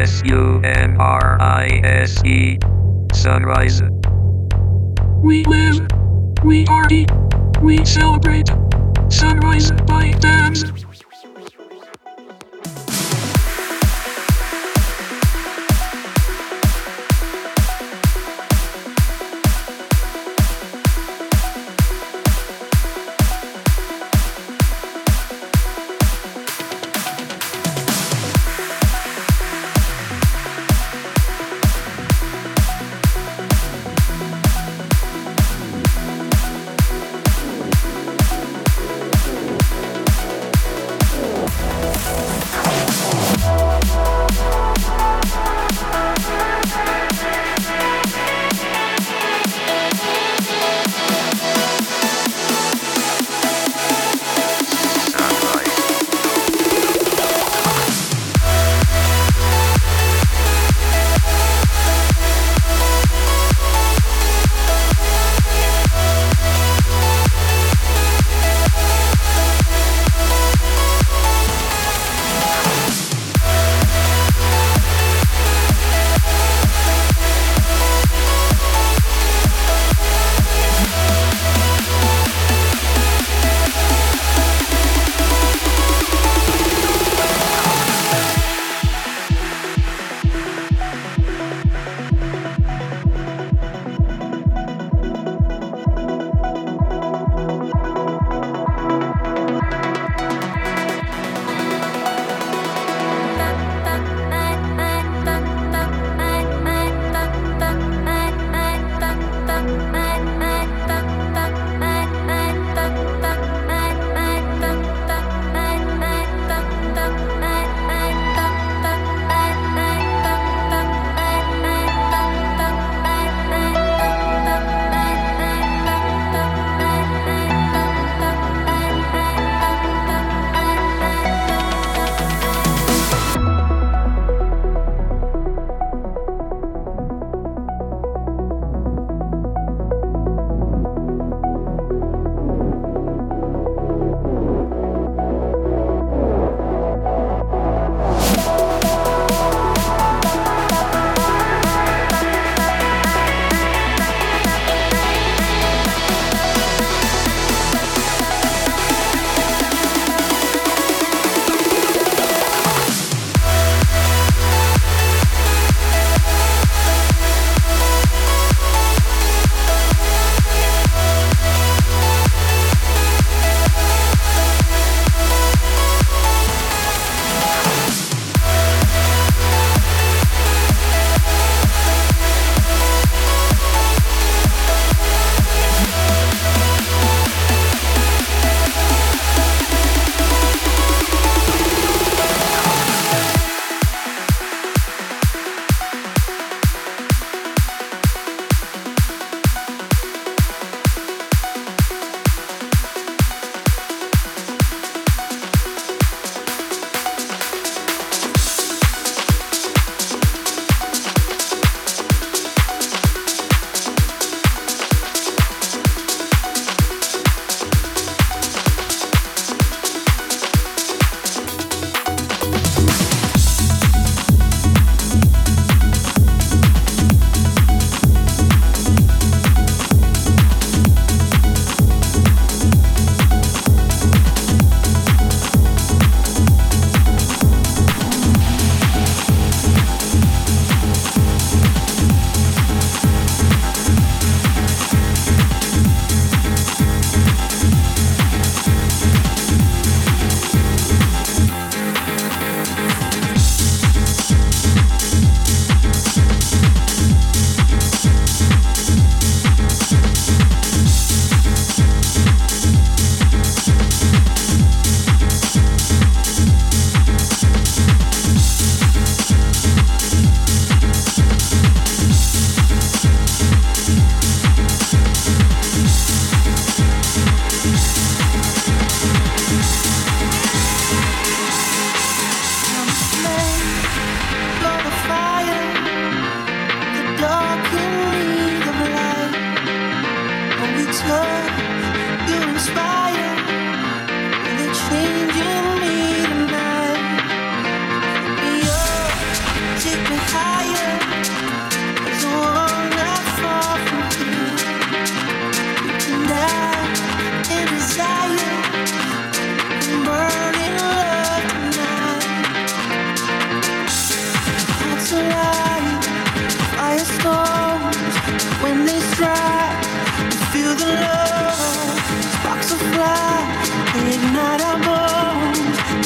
sunrise. Sunrise. We live, we party, we celebrate. Sunrise by dance.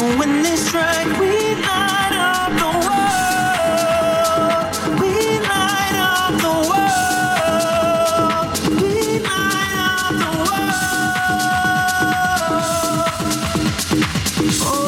When this track we light up the world, we light up the world, we light up the world. Oh.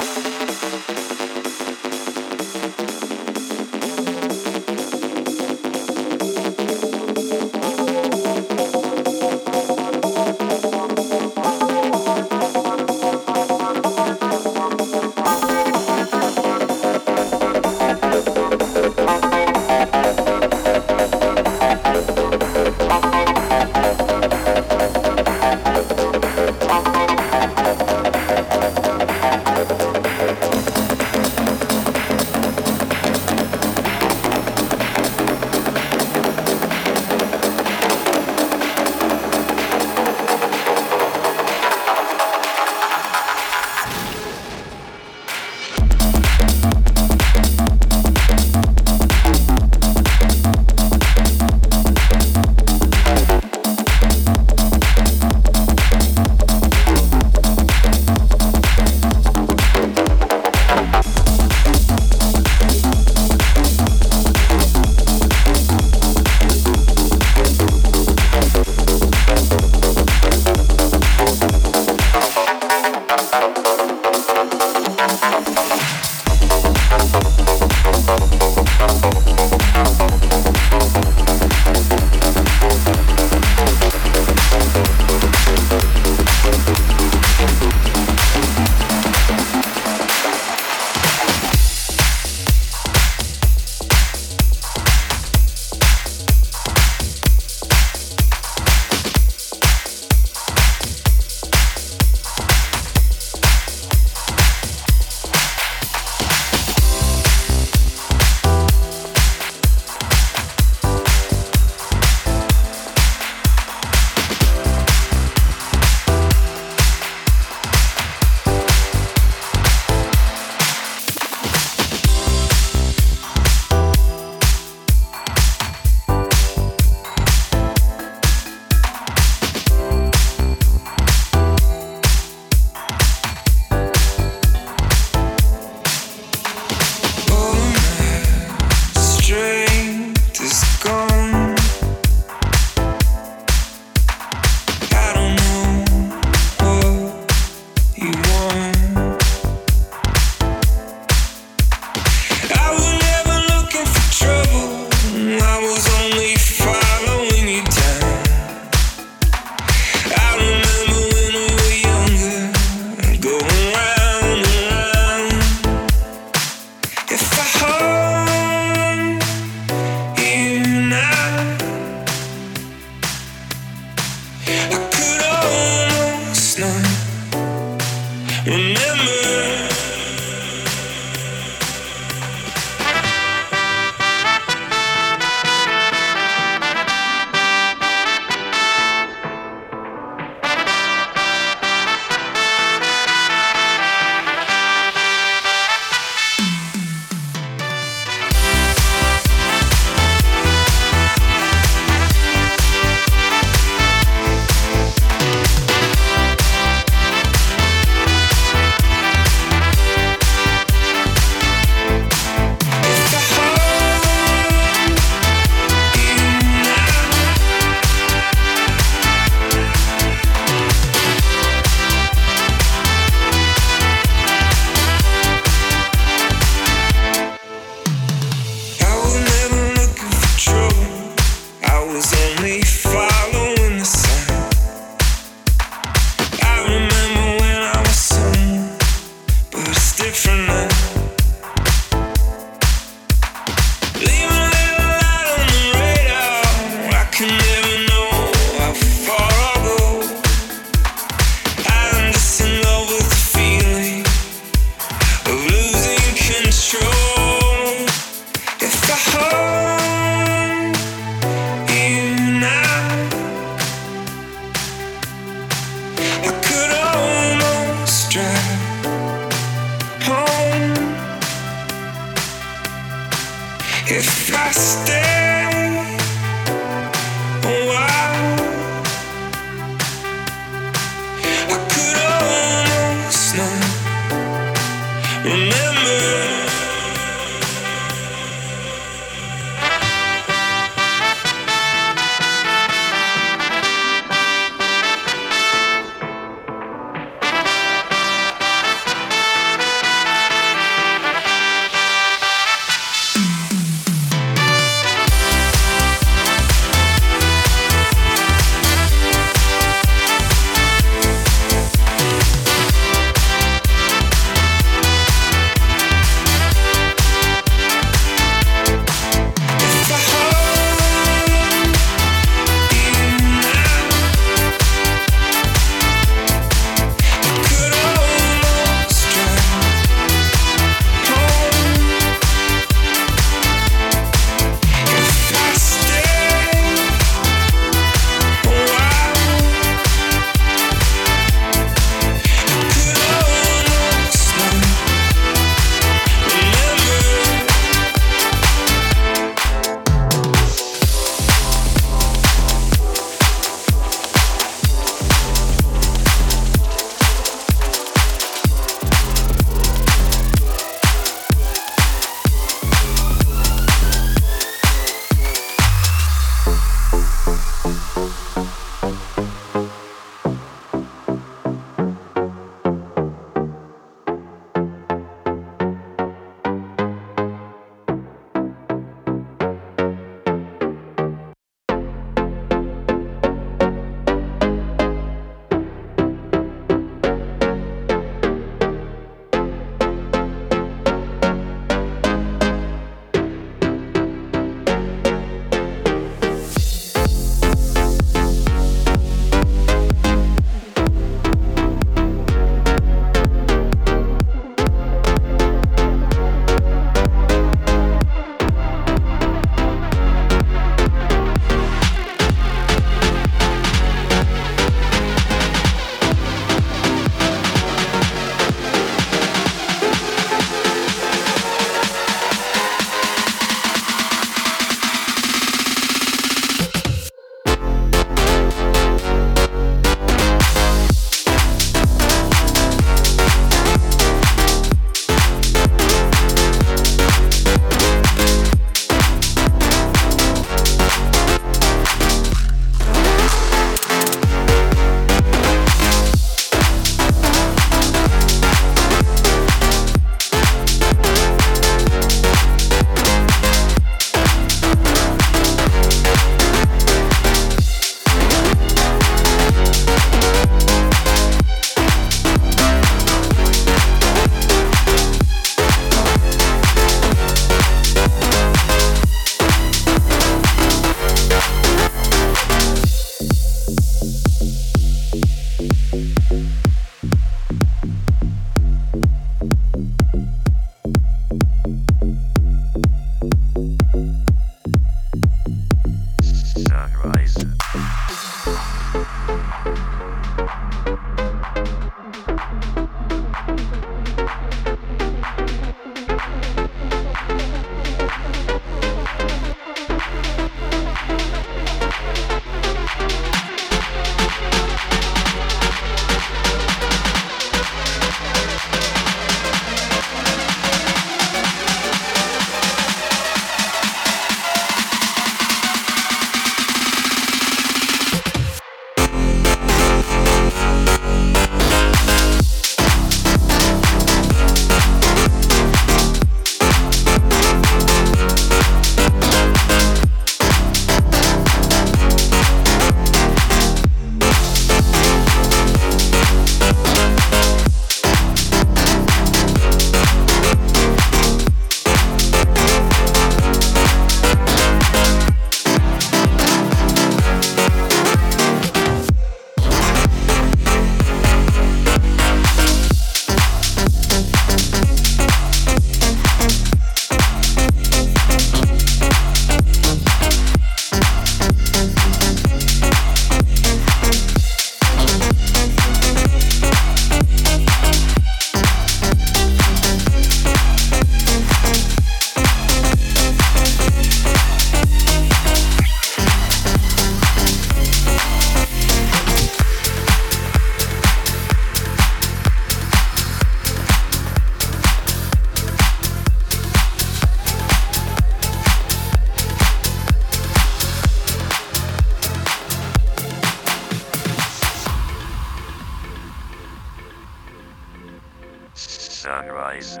Sunrise.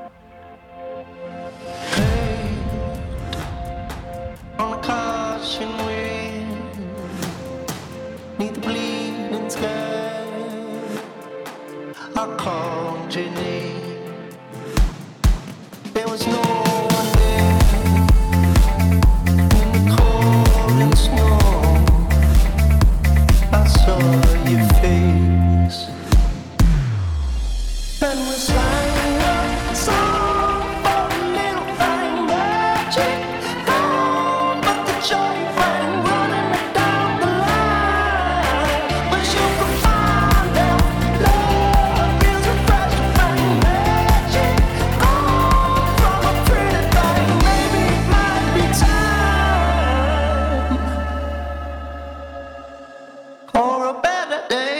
On a caution wind, neath the bleeding sky, I called your name. There was no one there in the cold and snow. I saw your face, and we sang a song for a little thing magic. Joy ran running down the line. Wish you could find out love is a fresh thing, magic. Gone from a pretty thing. Maybe it might be time for a better day.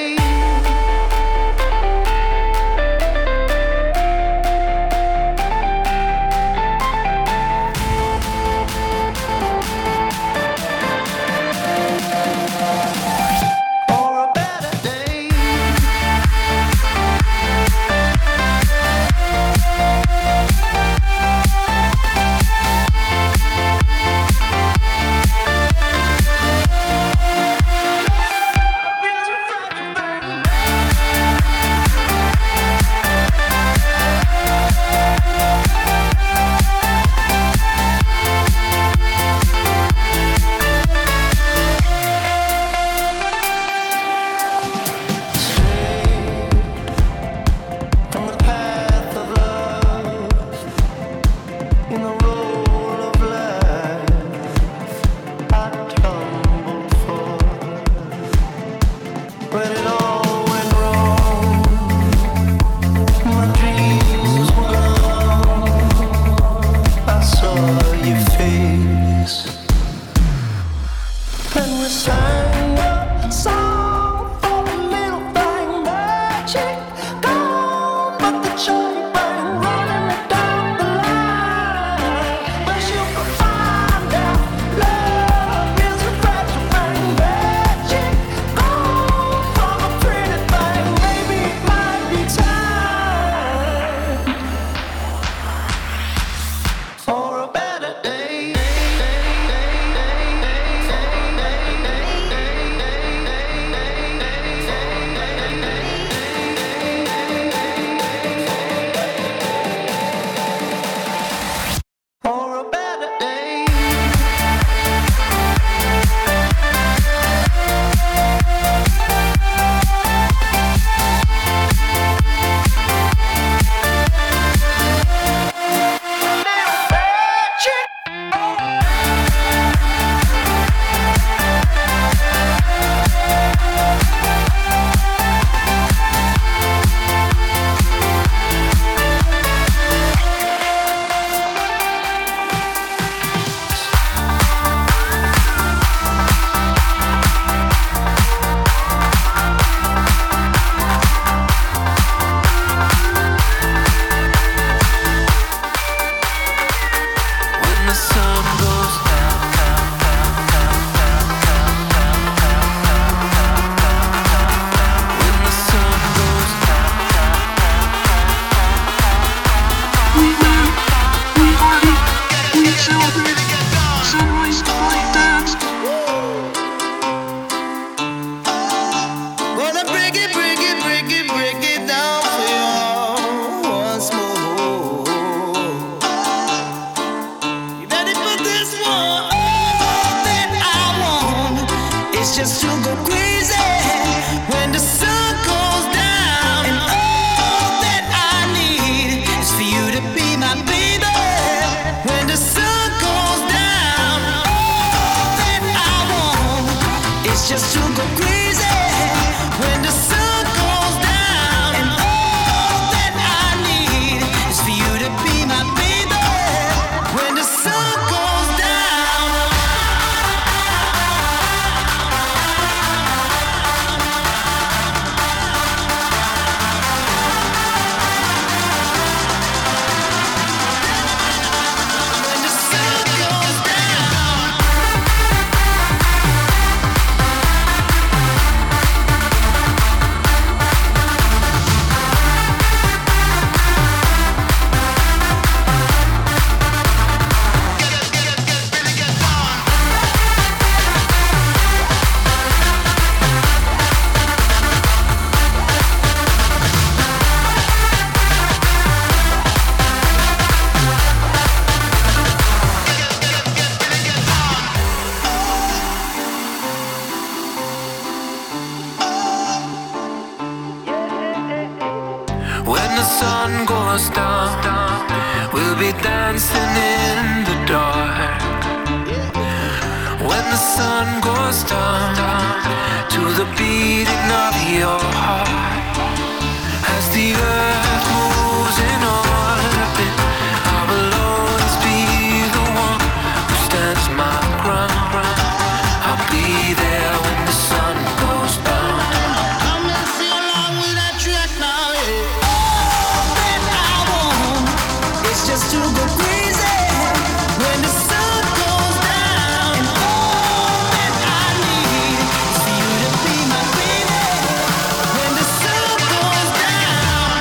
we'll be dancing in the dark. When the sun goes down, to the beating of your heart. As the earth moves in orbit, I will always be the one who stands my ground. I'll be there when the sun goes down. Come and sing along with that track now, yeah. All that I want is just to go crazy when the sun goes down. And all that I need is for you to be my baby when the sun goes down.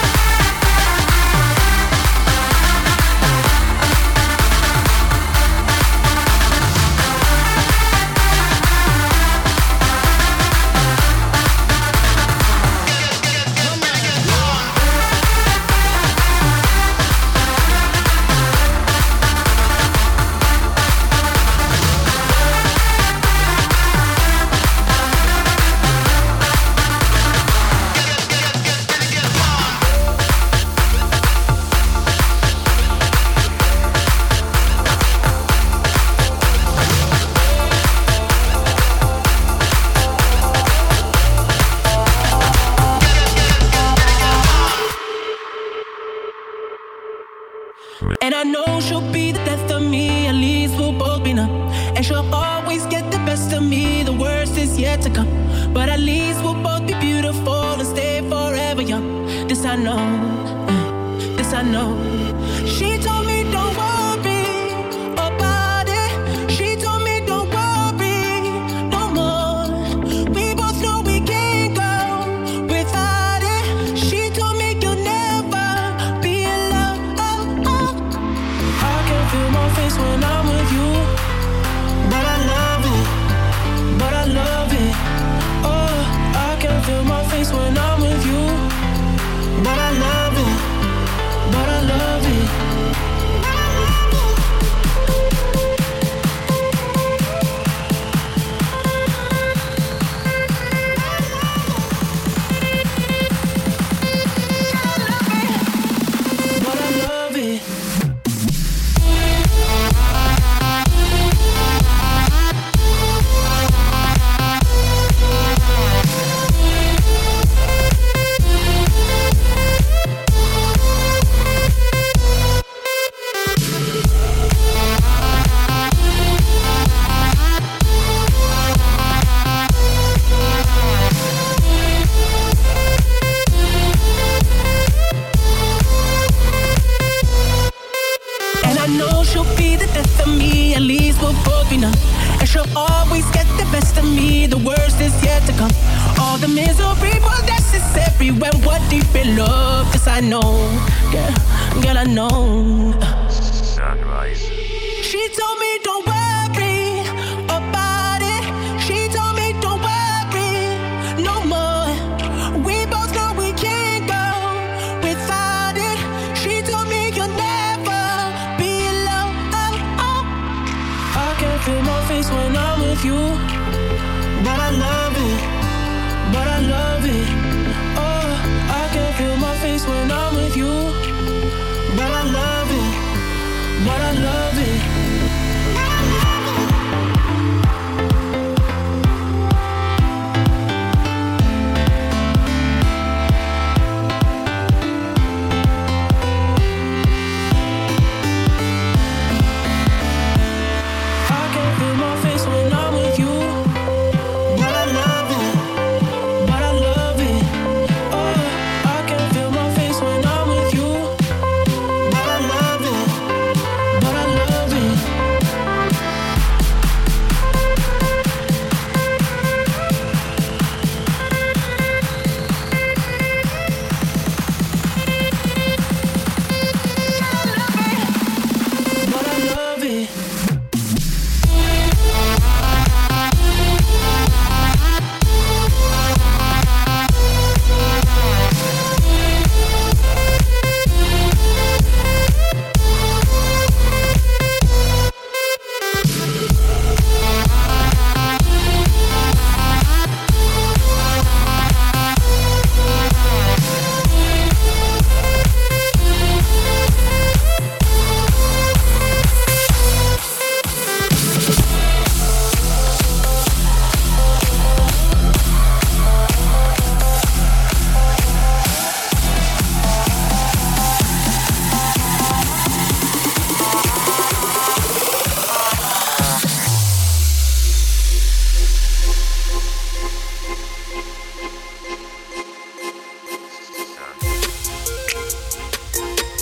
And I know she'll be the death of me, at least we'll both be numb. And she'll always get the best of me, the worst is yet to come. But at least we'll both be beautiful and stay forever young. This I know, this I know. She told me don't worry about it. She told me don't worry no more. We both know we can't go without it. She told me you'll never be alone. I can feel my face when I'm with you, but I love it, but I love it. Oh, I can feel my face when I'm with you, but I love it, but I love it. But I love it. And I know she'll be the death of me, at least we'll both be numb. And she'll always get the best of me, the worst is yet to come. All the misery was necessary when we're deep in love. This I know, girl, I know. Sunrise. She told me don't worry about it. She told me don't worry no more. We both know we can't go without it. She told me you'll never be alone. I can feel my face when I'm with you, but I love it, but I love it. Oh, I can feel my face when I'm with you, but I love it.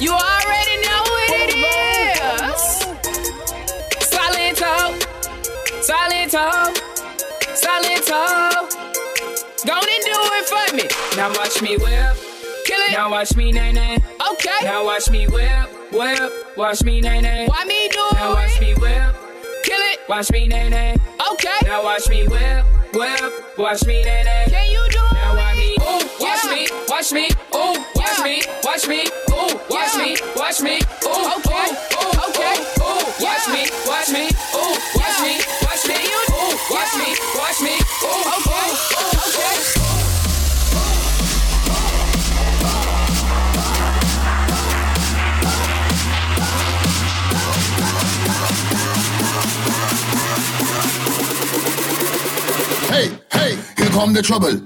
You already know what it is. Solento, Solento, Solento. Go and do it for me. Now watch me whip, kill it. Now watch me nay nay. Okay. Now watch me whip, whip. Watch me nay nay. Why me do it? Now watch me whip, kill it. Watch me nay nay. Okay. Now watch me whip, whip. Watch me nay nay. Can you do it? Now watch me, ooh, watch me, watch me, ooh, watch me, watch me, ooh, watch me, watch me, ooh, okay, ooh, okay, ooh, watch me, watch me, ooh, watch me, watch me, ooh, watch me, watch me, ooh, okay, okay. Hey, hey, here come the trouble.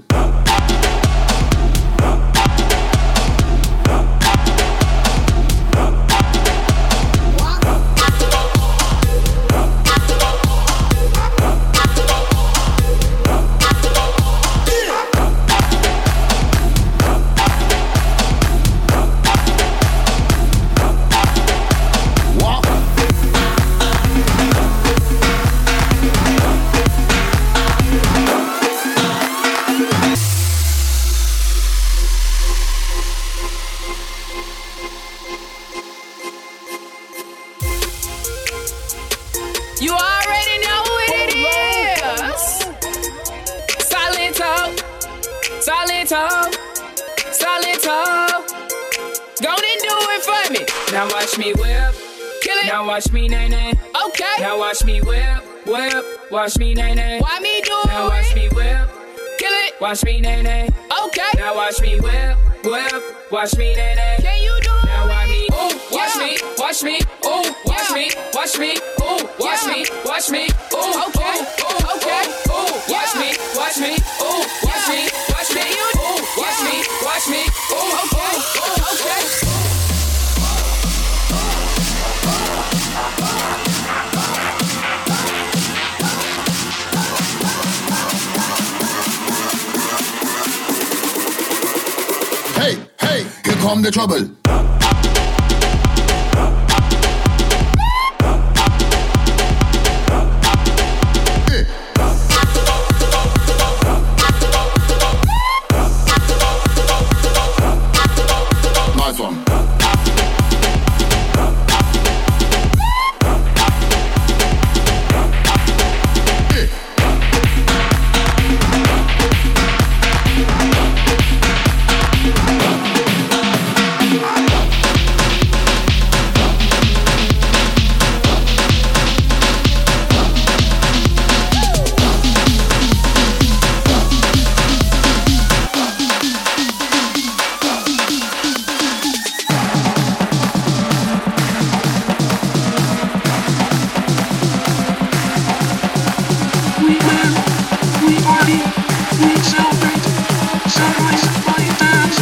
You already know what it is. Solento, Solento, Solento. Go and do it for me. Now watch me whip, kill it. Now watch me nay nay. Okay. Now watch me whip, whip. Watch me nay nay. Why me do it? Now watch me whip, kill it. Watch me nay nay. Okay. Now watch me whip, whip. Watch me nay nay. Can you do it? Now watch me, ooh, watch me, watch me, ooh, watch me, watch me, ooh, watch me, watch me, ooh, okay, okay, ooh, watch me, watch me, ooh, watch me, watch me, ooh, watch me, watch me, ooh, okay, okay. Hey, hey, here come the trouble. Nice one. We live, we party, we celebrate. Sunrise by dance.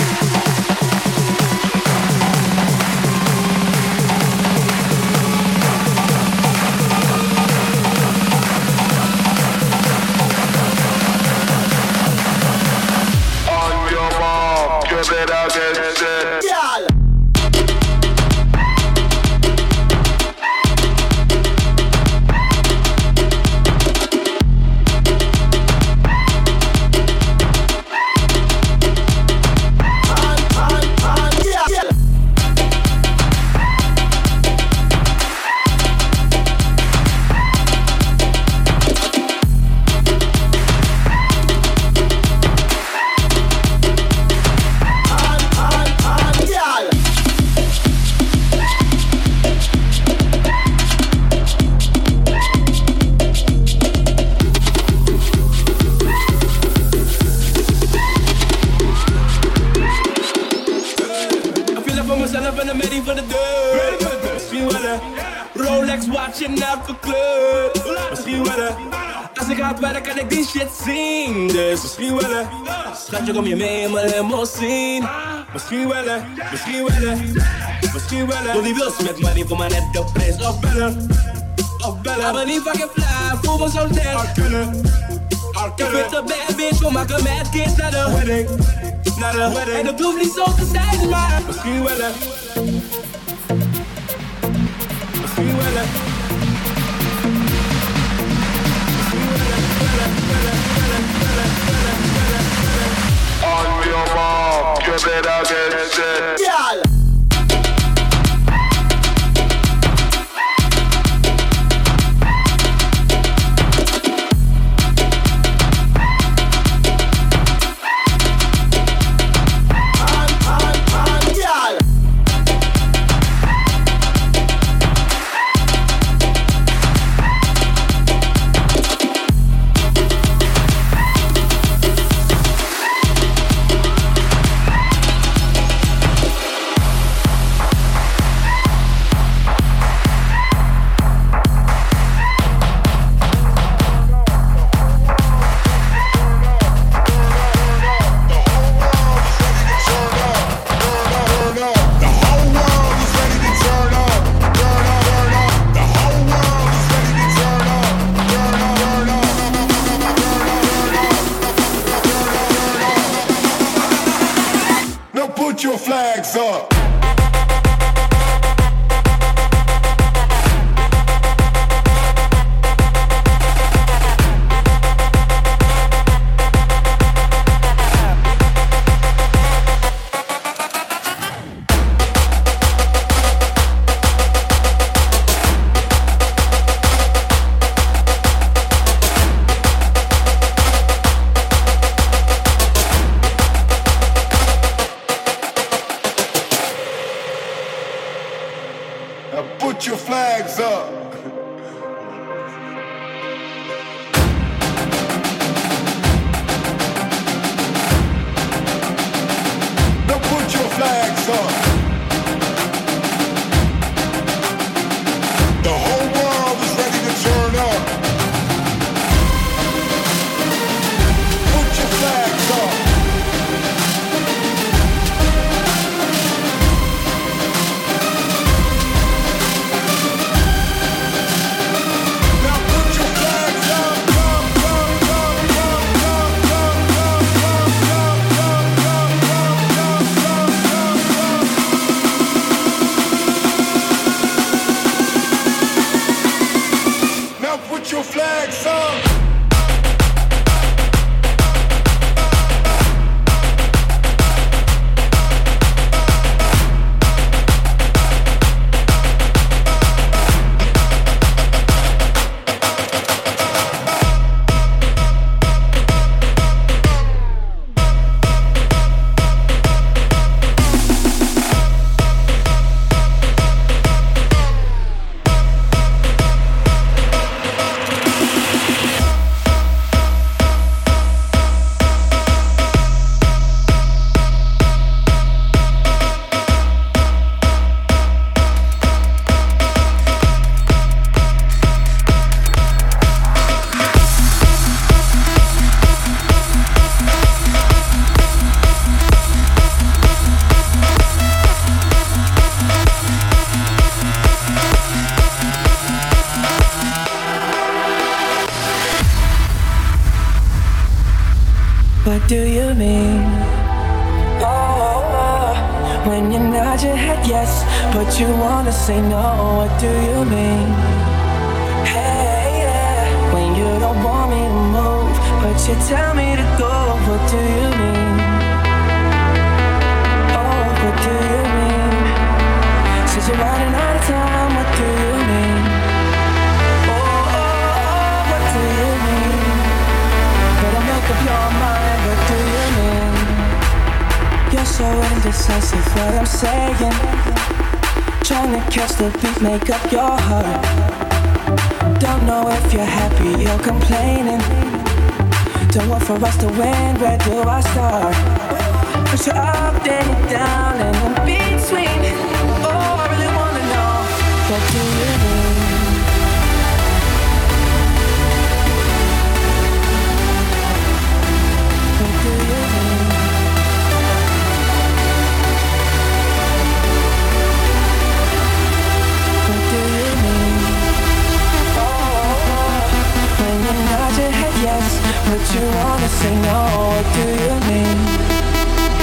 On your mark, you better get set. myself and I'm ready for the dirt. Misschien wel hè, Rolex watch in elke kleur. Misschien wel hè, als ik hard werk kan ik die shit zien. Dus misschien wel hè, schatje kom je mee in mijn limousine. Misschien wel hè, misschien wel hè, misschien wel hè. Wil die wils met money voor maar net de prijs opbellen. Opbellen, maar niet fucking fly, voel me zo dead. Al kunnen, ik vind de bad bitch, we maken mad kids naar de wedding. naar de wedding. En dat hoeft niet zo te zijn, maar misschien wel hè. Misschien wel hè. On your mark, you better get set. Girl. Put your flags up. Put your flags up. Now put your flags up. The whole world is ready to turn up. Put your flags up. Put your flags up. What do you mean? Oh, when you nod your head yes, but you wanna say no. What do you mean? Hey, yeah. When you don't want me to move, but you tell me to go. What do you mean? Oh, what do you mean? Since you're running out of time, what do you mean? Oh, what do you mean? Better make up your mind, what do you mean? You're so indecisive, what I'm saying. Trying to catch the beat, make up your heart. Don't know if you're happy or complaining. Don't want for us to win, where do I start? Push you up, then you down, and in between. Oh, I really wanna know, what do you mean? What do you mean? What do you mean? Oh, when you nod your head yes, but you wanna say no. What do you mean?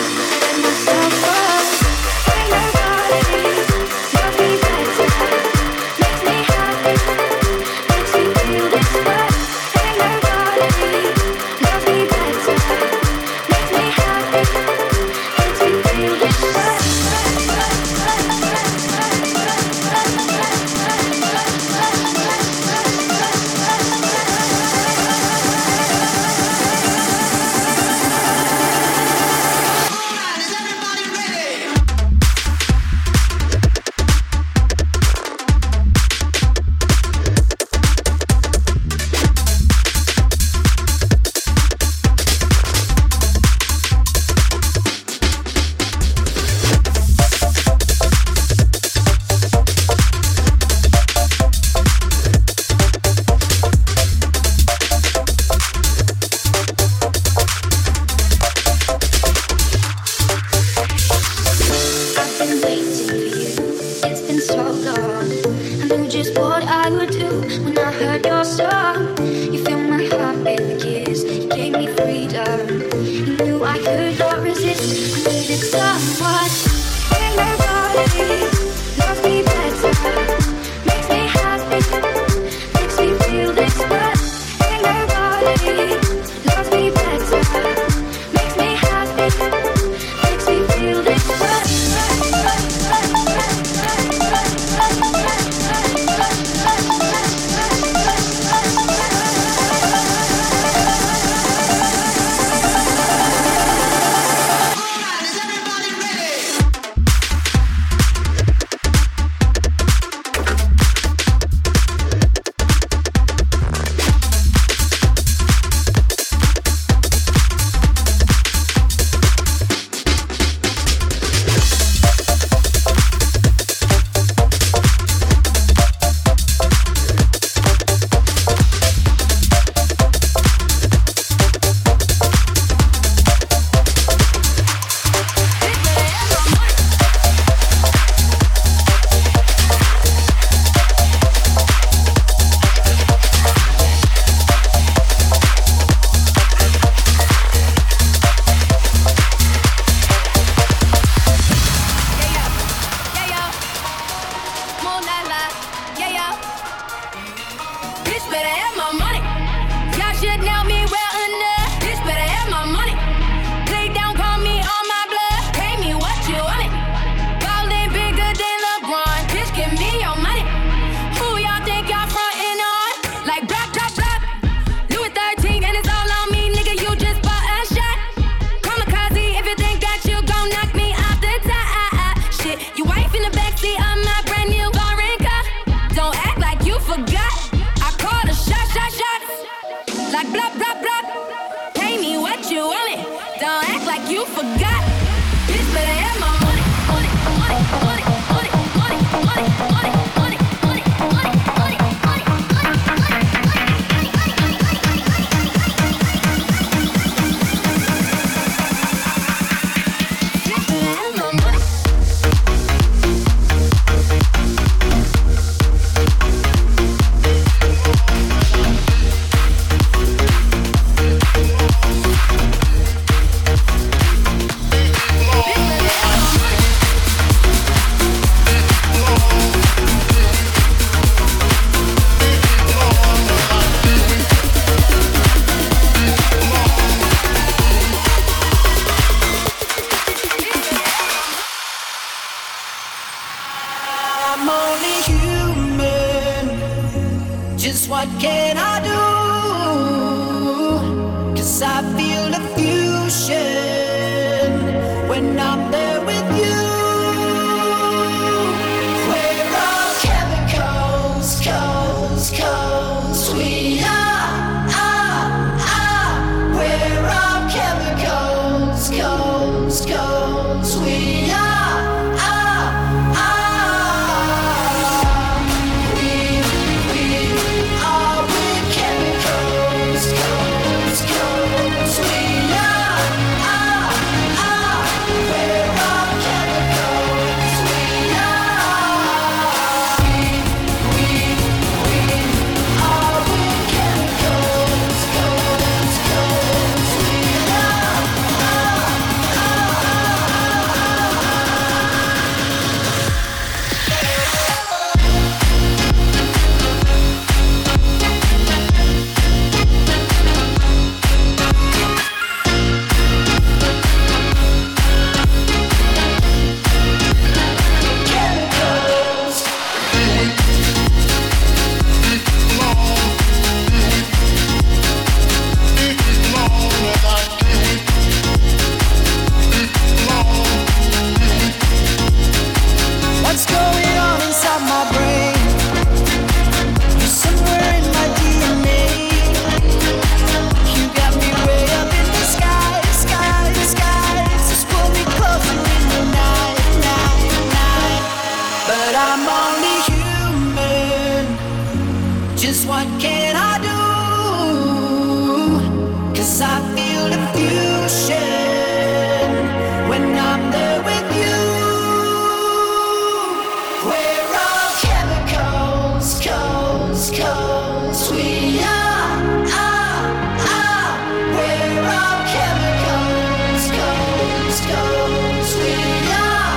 you forgot. Bitch, better have my money, money, money, money, money, money, money, money, money, money, money, money, money, I'm only human. Just what can I do? 'Cause I feel the fusion when I'm there with you. We're all chemicals, we are. We're all chemicals, we are. What's going on inside my brain? You're somewhere in my DNA. You got me way up in the sky. Just pull me closer in the night. But I'm only human. Just what can I do? 'Cause I feel the fusion when I'm there with you. We're all chemicals, we are. We're all chemicals, we are.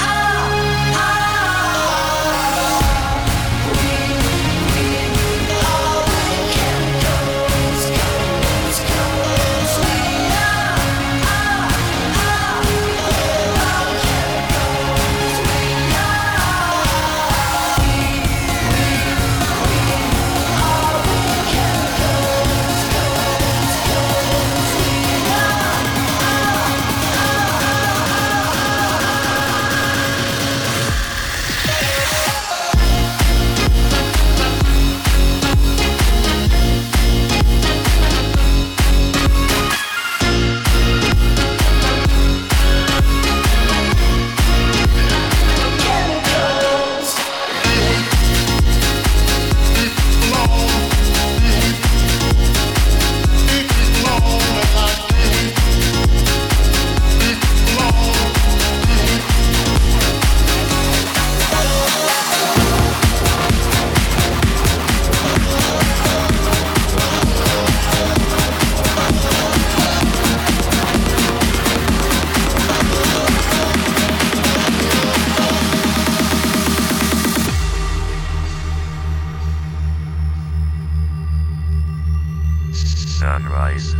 We all chemicals, we are. We're all chemicals, we Sunrise.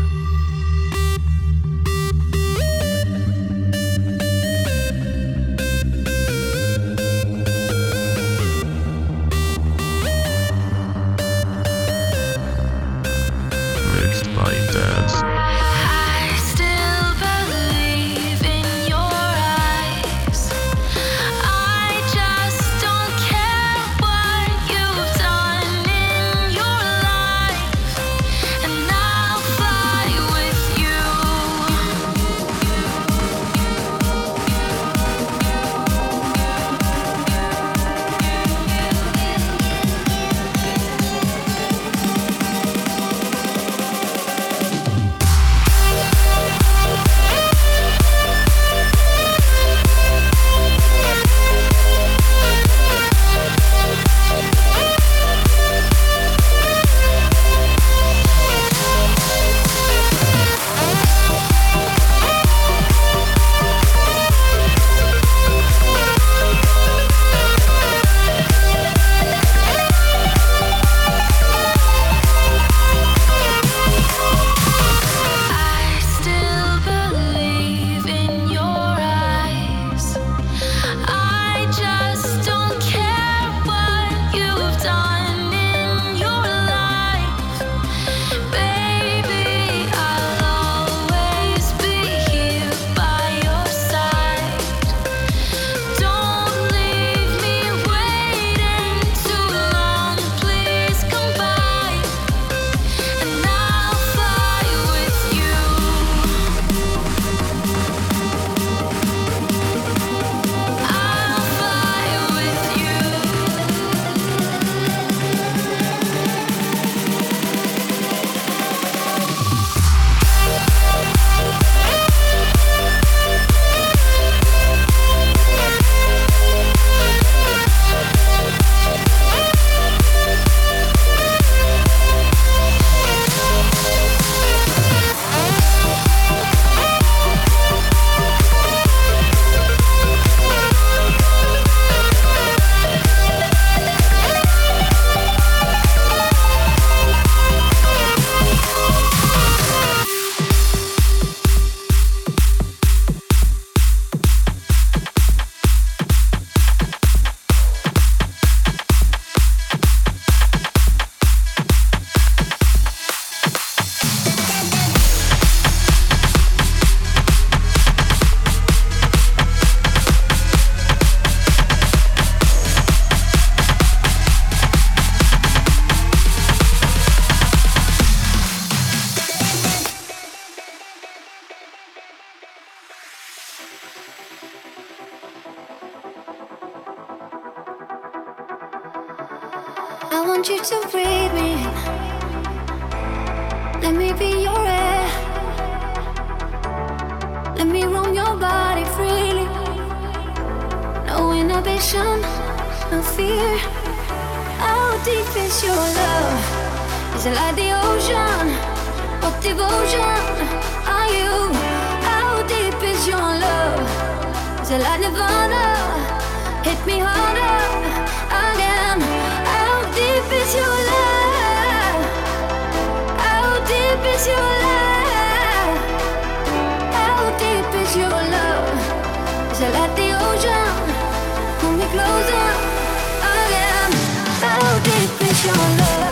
Mixed by Dance. I still believe in your eyes. I just don't care what you've done in your life, and I'll fly with want you to breathe me in. Let me be your air. Let me roam your body freely. No inhibition, no fear. How deep is your love? Is it like the ocean? What devotion are you? How deep is your love? Is it like Nirvana? Hit me harder again. How deep is your love? How deep is your love? How deep is your love? Is it like the ocean? Pull me closer again. How deep is your love?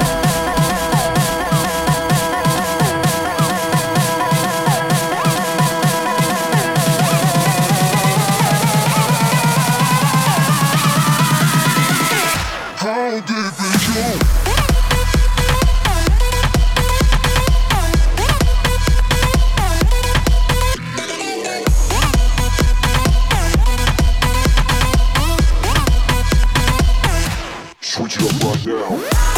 Switch it up right now.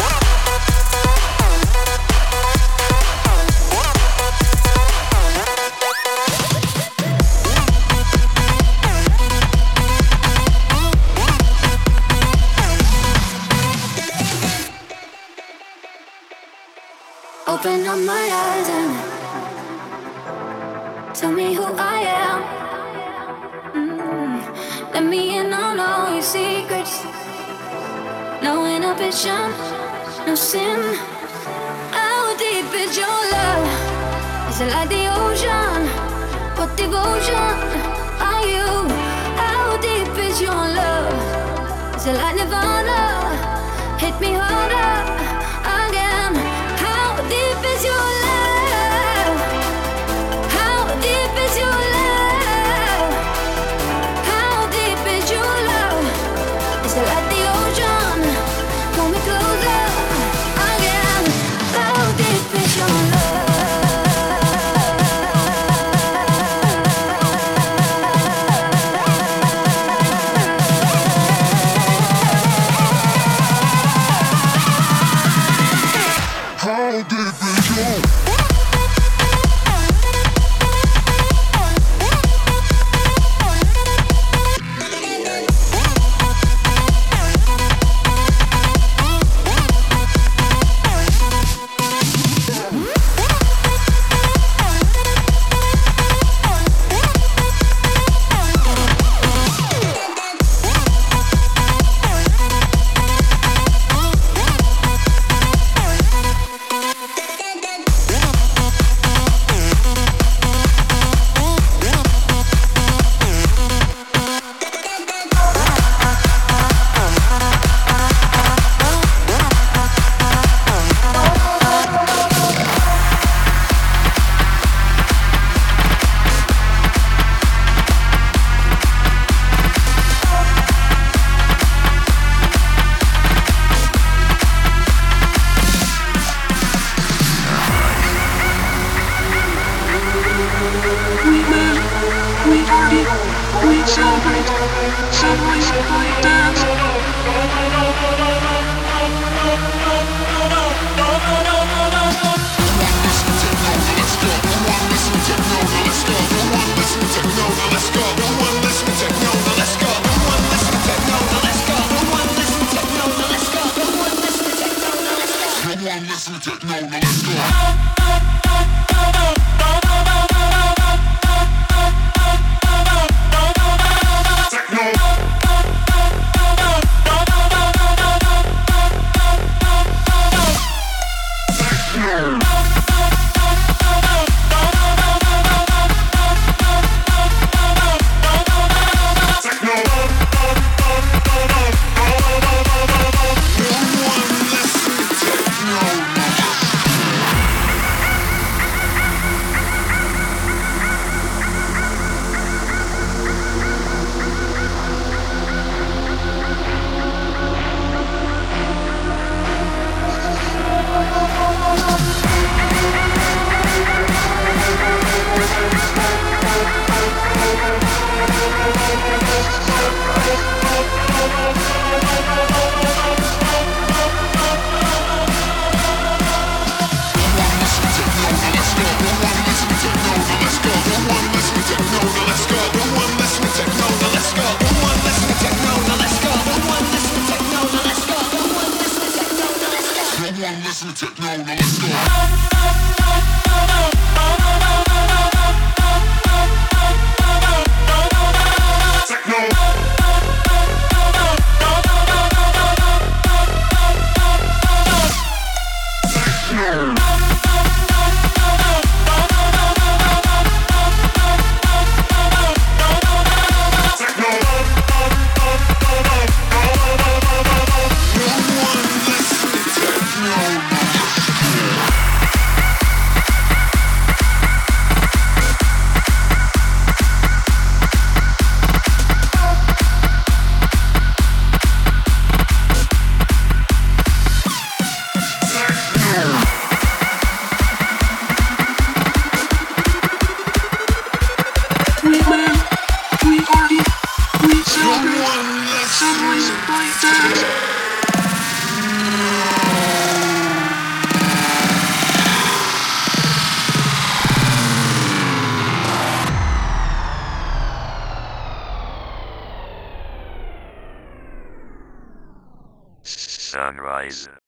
Open up my eyes and tell me who I am. Let me in on all your secrets. No inhibition, no sin. How deep is your love? Is it like the ocean? What devotion are you? How deep is your love? Is it like Nirvana? Hit me harder again. How deep is your love? How deep is your love? How deep is your love? Is it like the ocean? Pull me closer again. How deep is your love? How deep is your We live, we party, we celebrate. Sunrise, we dance. listen to techno, now let's go. Techno. Sunrise.